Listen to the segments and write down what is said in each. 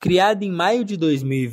Criada em maio de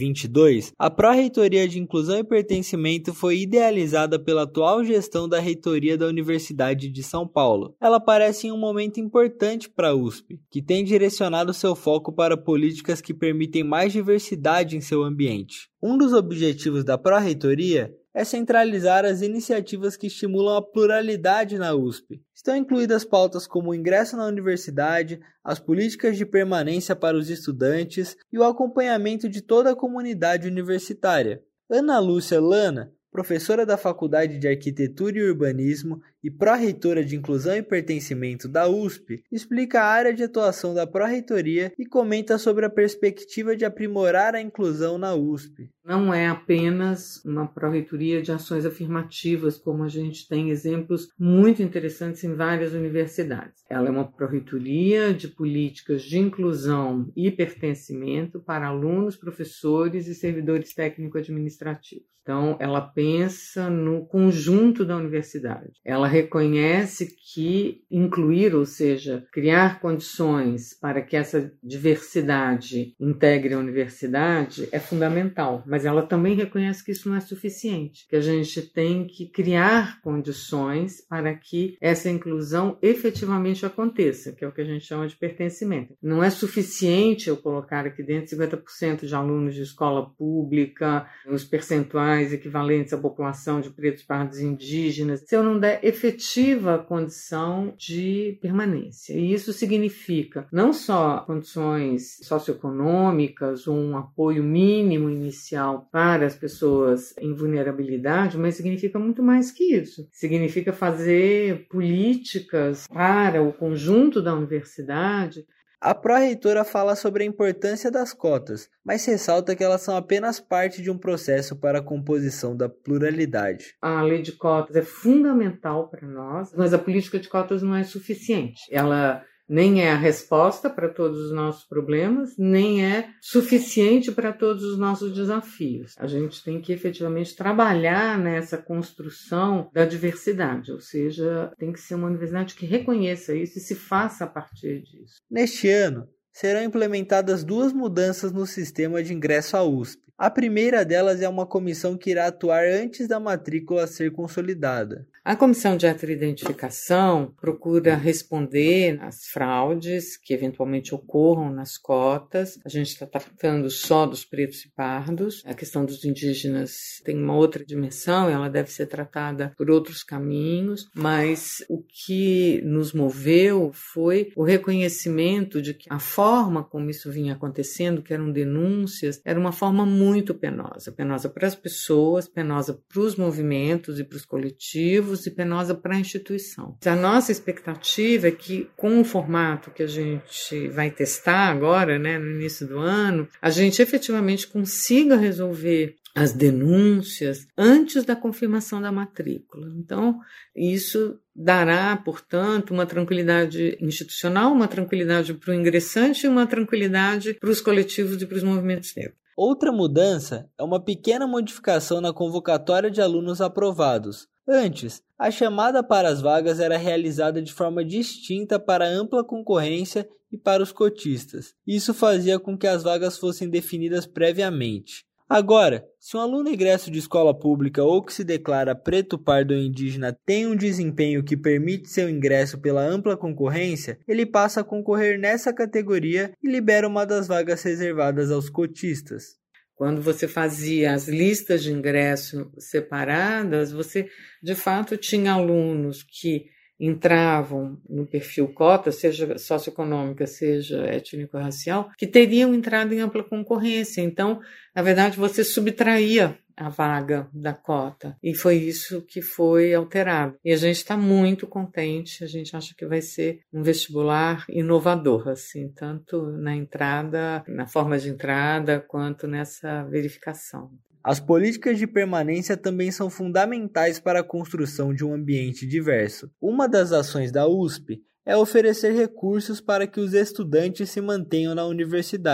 2022, a Pró-Reitoria de Inclusão e Pertencimento foi idealizada pela atual gestão da Reitoria da Universidade de São Paulo. Ela aparece em um momento importante para a USP, que tem direcionado seu foco para políticas que permitem mais diversidade em seu ambiente. Um dos objetivos da Pró-Reitoria é centralizar as iniciativas que estimulam a pluralidade na USP. Estão incluídas pautas como o ingresso na universidade, as políticas de permanência para os estudantes e o acompanhamento de toda a comunidade universitária. Ana Lúcia Lana, professora da Faculdade de Arquitetura e Urbanismo e pró-reitora de Inclusão e Pertencimento da USP, explica a área de atuação da pró-reitoria e comenta sobre a perspectiva de aprimorar a inclusão na USP. Não é apenas uma pró-reitoria de ações afirmativas, como a gente tem exemplos muito interessantes em várias universidades. Ela é uma pró-reitoria de políticas de inclusão e pertencimento para alunos, professores e servidores técnico-administrativos. Então, ela pensa no conjunto da universidade. Ela reconhece que incluir, ou seja, criar condições para que essa diversidade integre a universidade é fundamental, mas ela também reconhece que isso não é suficiente, que a gente tem que criar condições para que essa inclusão efetivamente aconteça, que é o que a gente chama de pertencimento. Não é suficiente eu colocar aqui dentro 50% de alunos de escola pública, os percentuais equivalentes à população de pretos, pardos e indígenas, se eu não der efetiva condição de permanência. E isso significa não só condições socioeconômicas, um apoio mínimo inicial para as pessoas em vulnerabilidade, mas significa muito mais que isso. Significa fazer políticas para o conjunto da universidade. A pró-reitora fala sobre a importância das cotas, mas ressalta que elas são apenas parte de um processo para a composição da pluralidade. A lei de cotas é fundamental para nós, mas a política de cotas não é suficiente. Ela nem é a resposta para todos os nossos problemas, nem é suficiente para todos os nossos desafios. A gente tem que efetivamente trabalhar nessa construção da diversidade, ou seja, tem que ser uma universidade que reconheça isso e se faça a partir disso. Neste ano, serão implementadas 2 mudanças no sistema de ingresso à USP. A primeira delas é uma comissão que irá atuar antes da matrícula ser consolidada. A Comissão de Heteroidentificação procura responder às fraudes que eventualmente ocorram nas cotas. A gente está tratando só dos pretos e pardos. A questão dos indígenas tem uma outra dimensão, ela deve ser tratada por outros caminhos, mas o que nos moveu foi o reconhecimento de que a forma como isso vinha acontecendo, que eram denúncias, era uma forma muito penosa. Penosa para as pessoas, penosa para os movimentos e para os coletivos, e penosa para a instituição. A nossa expectativa é que, com o formato que a gente vai testar agora, no início do ano, a gente efetivamente consiga resolver as denúncias antes da confirmação da matrícula. Então, isso dará, portanto, uma tranquilidade institucional, uma tranquilidade para o ingressante e uma tranquilidade para os coletivos e para os movimentos negros. Outra mudança é uma pequena modificação na convocatória de alunos aprovados. Antes, a chamada para as vagas era realizada de forma distinta para a ampla concorrência e para os cotistas. Isso fazia com que as vagas fossem definidas previamente. Agora, se um aluno egresso de escola pública ou que se declara preto, pardo ou indígena tem um desempenho que permite seu ingresso pela ampla concorrência, ele passa a concorrer nessa categoria e libera uma das vagas reservadas aos cotistas. Quando você fazia as listas de ingresso separadas, você, de fato, tinha alunos que entravam no perfil cota, seja socioeconômica, seja étnico-racial, que teriam entrado em ampla concorrência. Então, na verdade, você subtraía a vaga da cota. E foi isso que foi alterado. E a gente está muito contente, a gente acha que vai ser um vestibular inovador, assim, tanto na entrada, na forma de entrada, quanto nessa verificação. As políticas de permanência também são fundamentais para a construção de um ambiente diverso. Uma das ações da USP é oferecer recursos para que os estudantes se mantenham na universidade.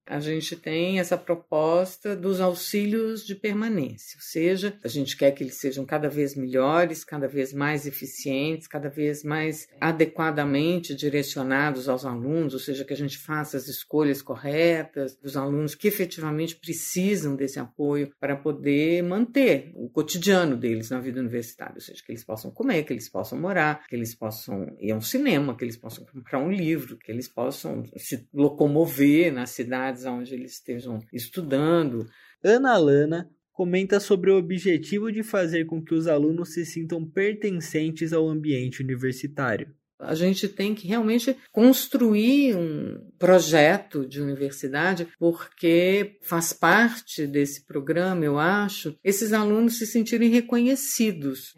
A gente tem essa proposta dos auxílios de permanência, ou seja, a gente quer que eles sejam cada vez melhores, cada vez mais eficientes, cada vez mais adequadamente direcionados aos alunos, ou seja, que a gente faça as escolhas corretas dos alunos que efetivamente precisam desse apoio para poder manter o cotidiano deles na vida universitária, ou seja, que eles possam comer, que eles possam morar, que eles possam ir a um cinema, que eles possam comprar um livro, que eles possam se locomover nas cidades onde eles estejam estudando. Ana Lana comenta sobre o objetivo de fazer com que os alunos se sintam pertencentes ao ambiente universitário. A gente tem que realmente construir um projeto de universidade, porque faz parte desse programa, eu acho, esses alunos se sentirem reconhecidos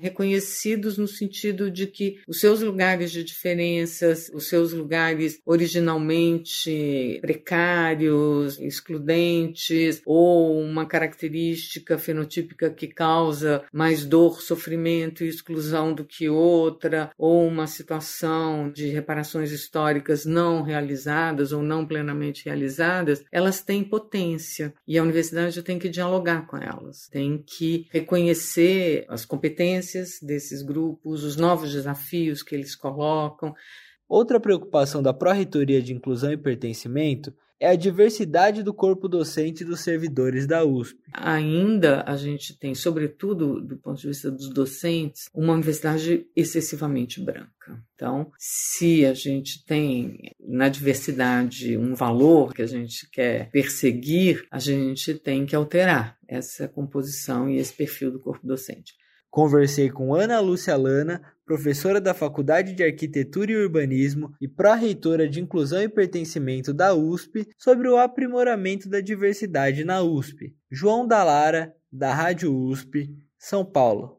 no sentido de que os seus lugares de diferenças, os seus lugares originalmente precários, excludentes, ou uma característica fenotípica que causa mais dor, sofrimento e exclusão do que outra, ou uma situação de reparações históricas não realizadas ou não plenamente realizadas, elas têm potência e a universidade tem que dialogar com elas, tem que reconhecer as competências desses grupos, os novos desafios que eles colocam. Outra preocupação da Pró-Reitoria de Inclusão e Pertencimento é a diversidade do corpo docente dos servidores da USP. Ainda a gente tem, sobretudo do ponto de vista dos docentes, uma universidade excessivamente branca. Então, se a gente tem na diversidade um valor que a gente quer perseguir, a gente tem que alterar essa composição e esse perfil do corpo docente. Conversei com Ana Lúcia Lana, professora da Faculdade de Arquitetura e Urbanismo e pró-reitora de Inclusão e Pertencimento da USP, sobre o aprimoramento da diversidade na USP. João Dallara, da Rádio USP, São Paulo.